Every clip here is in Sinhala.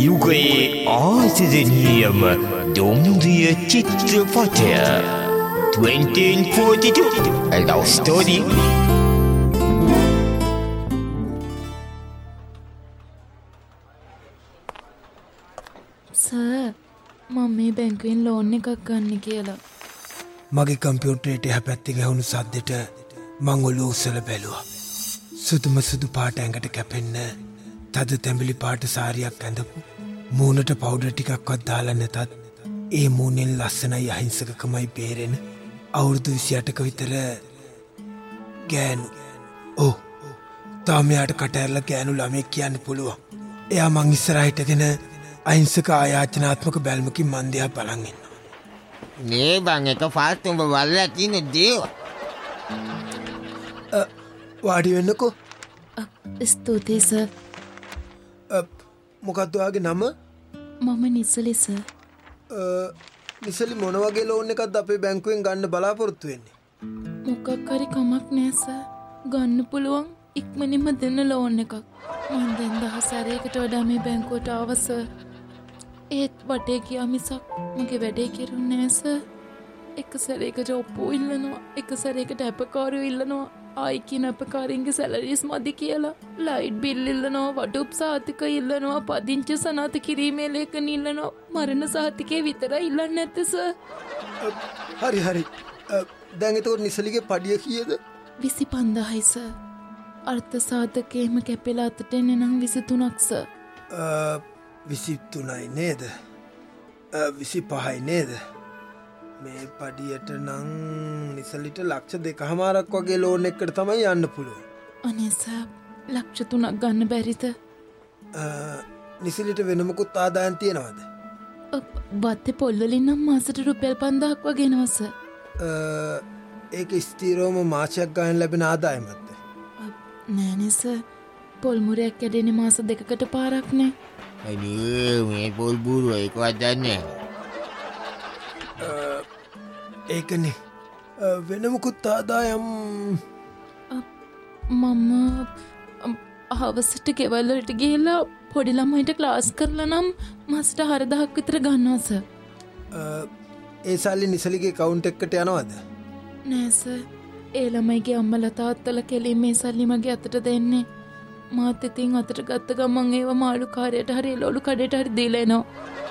युगයේ ආදරණීයම දුම්රිය චිත්‍රපටය 1942 A Love Story. සර් මම මේ බැංකුවෙන් ලෝන් එකක් ගන්න කියලා. මගේ කම්පියුටරේට එහා පැත්තේ ගැහුණු සද්දෙට මං ඔළුව උස්සලා බැලුවා. සුදුම සුදු පාට ඇඟට කැපෙන්න තද තැඹිලි පාට සාරියක් ඇඳපු මූණට පවුඩර් ටිකක්වත් දාලා නැතත් ඒ මූණෙන් ලස්සනයි අහිංසකකමයි බේරෙන අවුරුදු 28ක විතර ගෑනු. ඔව් තාම යාට කට ඇරලා ගෑනු ළමෙක් කියන්න පුළුවන්. එයා මං ඉස්සරහ හිටගෙන අහිංසක ආයාචනාත්මක බැල්මකින් මන් දිහා බලන් ඉන්නවා. මේ බං එක ෆාස්ට් උඹ වල්ලා තියෙන දේව. වාඩි වෙන්නකෝ. ස්තුතියි සර්. මොකක්ද ඔයාගේ නම? මම නිසලි සර්. නිසලි මොන වගේ ලෝන් එකක්ද අපේ බැංකුවෙන් ගන්න බලාපොරොත්තු වෙන්නේ? මොකක් හරි කමක් නෑ සර්. ගන්න පුළුවන් ඉක්මනින්ම දෙන්න ලෝන් එකක්. මම දැන් 10 සැරයකට වඩා මේ බැංකුවට ආවා සර්. ඒත් වටේ ගියා මිසක් මගේ වැඩේ කෙරුන්නේ නෑ සර්. එක සැරයකට ඔප්පු ඉල්ලනවා, එක සැරයකට අපකාරයෝ ඉල්ලනවා. ආයි කියන අපකාරින්ගේ සැලරිස් මදි කියලා ලයිට් බිල් ඉල්ලනවා, වඩුප් සහතික ඉල්ලනවා, පදිංචි සනාථ කිරීමේ ලේඛන ඉල්ලනවා. මරණ සහතිකේ විතරයි ඉල්ලන්නේ නැත්තේ සර්. හරි. දැන් එතකොට නිසලිගේ පඩිය කීයද? 25000යි සර්. අර්ථ සාධකේම කැපෙලා අතට එන්නේ නම් 23ක් සර්. 23යි නේද? 25යි නේද? මේ පඩියට නම් නිසලිට ලක්ෂ 2.5ක් වගේ ලෝන් එකකට තමයි යන්න පුළුවන්. අනේ සර් ලක්ෂ 3ක් ගන්න බැරිද? නිසලිට වෙන මොකුත් ආදායම් තියනවද? බත්තේ පොල් වලින් නම් මාසෙට රුපියල් 5000ක් වගේ එනවා සර්. ඒක ස්ථිරවම මාසයක් ගන්න ලැබෙන ආදායමක්ද? නෑනේ සර්. පොල් මුරයක් කැඩෙන්නේ මාස 2කට පාරක් නේ. අනේ මේ පොල් බුරුව ඒකවත් දන්නේ නැහැ. ඒකනේ වෙන මොකුත් ආදායම් මම හවසට ගෙවල් වලට ගිහලා පොඩි ළමයින්ට ක්ලාස් කරලා නම් මාසෙට 4000ක් විතර ගන්නවා සර්. ඒ සල්ලි නිසලිගේ account එකකට යනවද? නෑ සර්. ඒ ළමයිගේ අම්මලා තාත්තලා කෙලින් මේ සල්ලි මගේ අතට දෙන්නේ. මාත් ඉතින් අතට ගත්ත ගමන් ඒව මාළු කාර්යයට හරි එළවලු කඩේට හරි දීලා එනවා.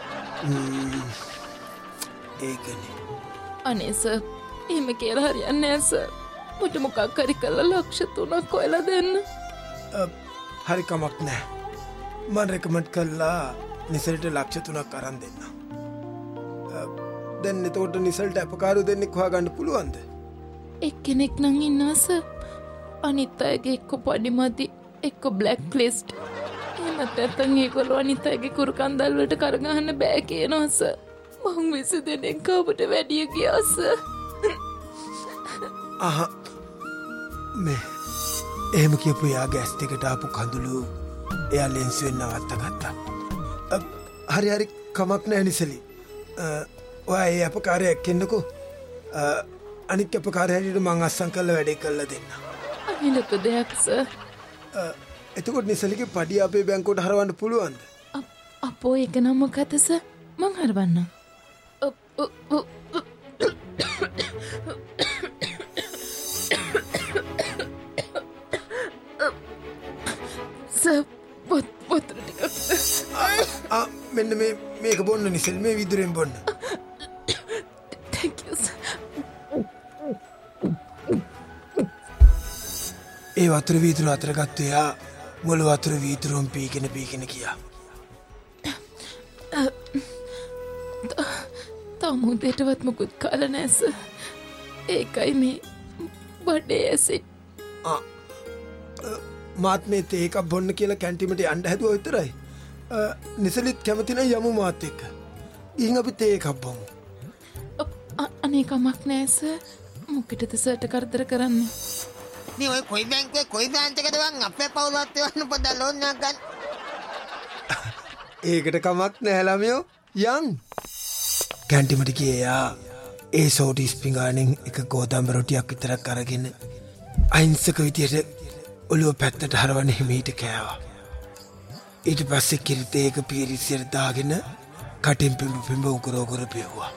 ඒකනේ. අනේ සර් එහෙම කියලා හරියන්නේ නෑ සර්. මට මොකක් හරි කරලා ලක්ෂ 3ක් හොයලා දෙන්න. හරි කමක් නෑ. මම රෙකමන්ඩ් කළා නිසල්ට ලක්ෂ 3ක් අරන් දෙන්න. දැන් එතකොට නිසල්ට අපකාරයෝ දෙන්නෙක් හොයාගන්න පුළුවන්ද? එක්කෙනෙක් නම් ඉන්නවා සර්. අනිත් අයගේ එක්ක පඩි මදි, එක්ක බ්ලැක් ලිස්ට්. එහෙම නැත්නම් ඒගොල්ලෝ අනිත් අයගේ කුරු කන්දල් වලට කරගහන්න බෑ කියනවා සර්. මං 20 දෙනෙක් ආපට වැඩිය ගියා සර්. මේ එහෙම කියපු යාගේ ඇස් දෙකට ආපු කඳුළු එයා ලෙන්සුවෙන් නවත්ත ගත්තා. හරි කමක් නෑ නිසලි. ඔයා ඒ අපකාරයක් එන්නකෝ. අනිත් අපකාරය හැටියට මං අස්සම් කරලා වැඩේ කරලා දෙන්න. අනේ ලොකු දෙයක් සර්. එතකොට නිසලිගේ පඩිය අපේ බැංකුවට හරවන්න පුළුවන්ද? අපෝ ඒක නම් මොකද සර්? මං හරවන්නම්. සර් වතුර ටිකක්. මෙන්න මේක බොන්න නිසල්, මේ විදුරෙන් බොන්න. Thank you sir. ඒ වතුර වීදුර අතර ගත්ත එයා මුළු වතුර වීදුරුම් පීගෙන ගියා. තමුදේටවත් මොකුත් කාලා නෑ සර්. ඒකයි මේ බඩේ ඇසිඩ්. මාත් මේ තේ එකක් බොන්න කියලා කැන්ටිමට යන්න හැදුවා විතරයි. නිසලිත් කැමති නම් යමු මාත් එක්ක. ඉතින් අපි තේ එකක් බොමු. අනේ කමක් නෑ සර්. මොකටද සර්ට කරදර කරන්නේ? මේ ඔය කොයි බැංකුවේ කොයි බ්‍රාන්ච් එකද වන් අපේ පවුලත් එවන්න පොඩ්ඩක් ලෝන් එකක් ගන්න. ඒකට කමක් නෑ ළමයෝ. යන් කැන්ටිමට ගියා. ඒ සෝටිස් පිඟානෙන් එක ගෝතම්බ රොටියක් විතරක් අරගෙන අහිංසක විදියට ඔළුව පැත්තට හරවන්න හිමීට කෑවා. ඊට පස්සේ කිරිතේක පීරිසියට දාගෙන කටින් පිඹ උකර පෙව්වා.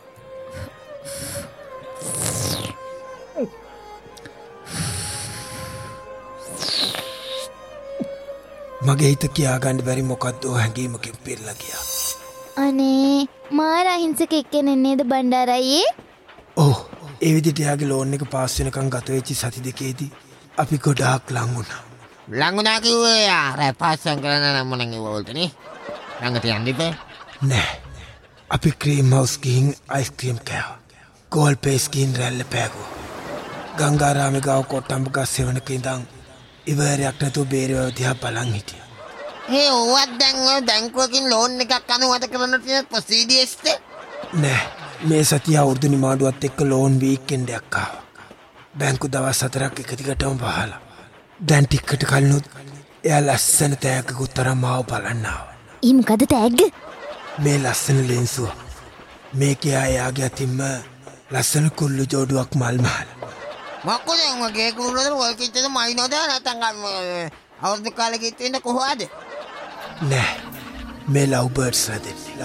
මගේ හිත කියාගන්න බැරි මොකක්දෝ හැඟීමකින් පිරලා ගියා. අනේ මාර අහිංසක එක්කෙනෙක් නේද බණ්ඩාරයේ? ඔව්. ඒ විදිහට යාගේ ලෝන් එක පාස් වෙනකන් ගත වෙච්ච සති දෙකේදී අපි ගොඩාක් ලං වුණා. ලං වුණා කිව්වේ යාර පාස්සම් කරන්න නම් මොනන් ඉවවල්ටනේ. ළඟට යන්න ඉබේ. නෑ. අපි ක්‍රීම් හවුස් ගිහින් අයිස්ක්‍රීම් කෑවා. ගෝල් පේස් ගිහින් රැල්ල පෑගුවා. ගංගාරාමේ ගාව කොට්ටම්බ ගස් සෙවණක ඉඳන් ඉවරයක් නැතුව බේරව දිහා බලන් හිටියා. ඒ ඔවත් දැන් ඔය බැංකුවකින් ලෝන් එකක් අනුමත කරන්න තියෙන ප්‍රොසීඩියර්ස්ද? නෑ. මේ සතිය අවුරුදු නිමාඩුවත් එක්ක ලෝන් වීකෙන්ඩ් එකක් ආවා. බැංකු දවස් 4ක් එක දිගටම වහලා. දැන් ටිකකට කලිනුත් එයා ලස්සන තෑග්ගකුත් තරම් මාව බලන්න ආවා. ඊ මොකද තෑග්ග? මේ ලස්සන ලෙන්සුව. මේකේ එයාගේ අතින්ම ලස්සන කුල්ලු ජෝඩුවක් මල් මහලා. මොකද මගේ කුරුල්ලද ඔය කිච්චද මයින්වද නැත්නම් අවුරුදු කාලෙක ඉන්න කොහොමද? නෑ. මේ ලව් බර්ඩ්ස්ලා දෙන්නේ.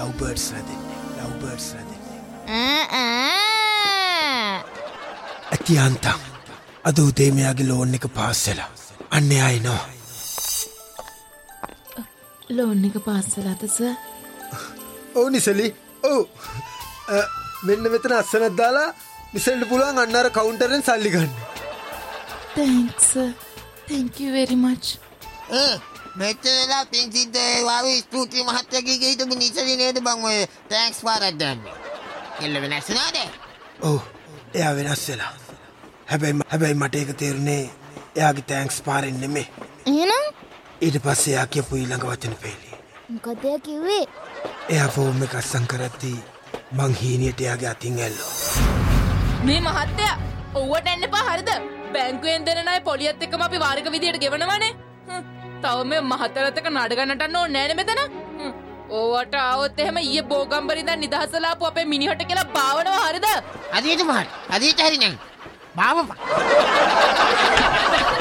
අතියන්තම් අද උදේ මෙයාගේ ලෝන් එක පාස් වෙලා. අන්න එයා එනවා. ලෝන් එක පාස් වෙලාද සර්? ඔව් නිසලි. ඔව්. මෙන්න මෙතන අස්සනක් දාලා නිසල්ට පුළුවන් අන්න අර කවුන්ටරෙන් සල්ලි ගන්න. Thanks sir. thank you very much. මෙච්චරලා පින් සිද්ධ වේවා ස්තුති මහත්තයාගේ හිටපු නිසලි නේද බං ඔය තෑන්ක්ස් පාරක් දැම්මේ. කෙල්ල වෙනස් නේද? ඔව්. එයා වෙනස් වෙලා. හැබැයි මට ඒක තේරුනේ එයාගේ තෑන්ක්ස් පාරෙන් නෙමෙයි. එහෙනම් ඊට පස්සේ එයා කියපු ඊළඟ වචන පෙළේ. මොකද එයා කිව්වේ? එයා ෆෝම් එක අස්සම් කරද්දී මං හීනියට එයාගේ අතින් ඇල්ලුවා. මේ මහත්තයා ඔව්වට එන්න එපා හරිද? බැංකුවෙන් දෙන ණය පොලියත් එක්කම අපි වාරික විදියට ගෙවනවනේ. තව මේ මහතරතක නඩගන්නටන්න ඕනේ නෑනේ මෙතන. ඕවට ආවොත් එහෙම ඊයේ බෝගම්බරි ඉඳන් නිදහසලාපු අපේ මිනිහට කියලා බාවනවා හරිද? අදීට මහත් අදීට හරි නෑ. බාවපා.